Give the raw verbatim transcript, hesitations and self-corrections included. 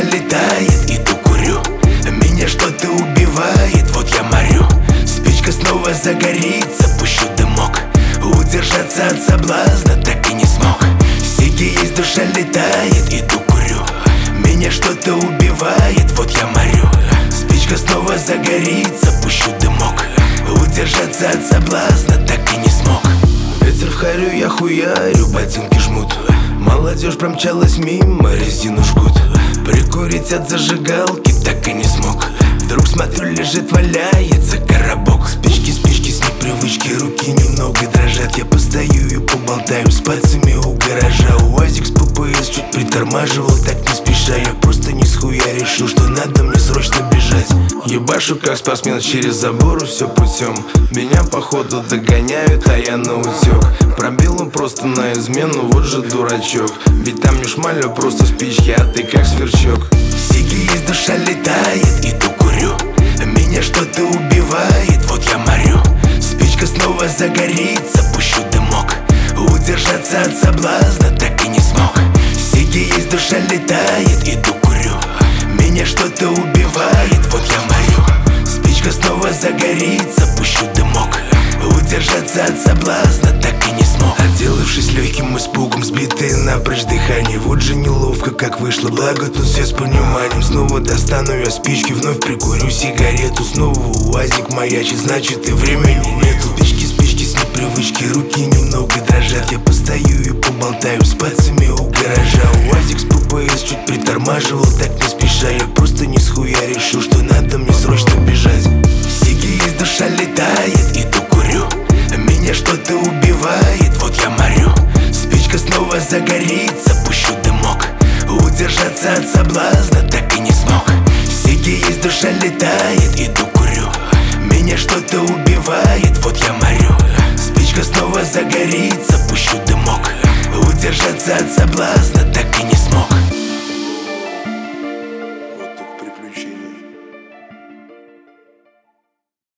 летает, иду курю. Меня что-то убивает, вот я морю. Спичка снова загорится, пущу дымок. Удержаться от соблазна так и не смог. Сиги есть, душа летает, иду курю. Меня что-то убивает, вот я морю. Спичка снова загорится, пущу дымок. Удержаться от соблазна так и не смог. Ветер в харю, я хуярю, ботинки жмут. Молодежь промчалась мимо, резину жгут. Прикурить от зажигалки так и не смог. Вдруг смотрю, лежит, валяется коробок. Спички, спички с непривычки, руки немного дрожат. Я постою и поболтаю с пальцами у гаража. УАЗик с ППС чуть притормаживал, так не спеша. Я просто не с хуя решил, что надо мне срочно бежать. Ебашу как спортсмен через забор, все путем. Меня походу догоняют, а я наутек. Пробил он просто на измену, вот же дурачок. Ведь там не шмалю, просто спички, а ты как сверчок. Сиги есть, душа летает, иду курю. Меня что-то убивает, вот я морю. Спичка снова загорится, пущу дымок. Удержаться от соблазна так и не смог. Сиги есть, душа летает, иду курю. Меня что-то убивает, вот я морю. Спичка снова загорится, пущу дымок. Удержаться от соблазна так и не смог. Отделавшись легким испугом, сбитые напрочь дыхание. Вот же неловко как вышло, благо тут все с пониманием. Снова достану я спички, вновь прикурю сигарету. Снова УАЗик маячит, значит и времени нету. Спички, спички с непривычки, руки немного дрожат. Я постою и поболтаю с пальцами у гаража. УАЗик с ППС чуть притормаживал, так не спеша. Я просто не с хуя решил, что надо мне срочно бежать. Сиги есть, душа летает, иду курю. Меня что-то убивает, вот я морю. Спичка снова загорится, пущу дымок. Удержаться от соблазна так и не смог. Сиги есть, душа летает, иду курю. Меня что-то убивает, вот я морю. Спичка снова загорится, пущу дымок. Удержаться от соблазна так и не смог.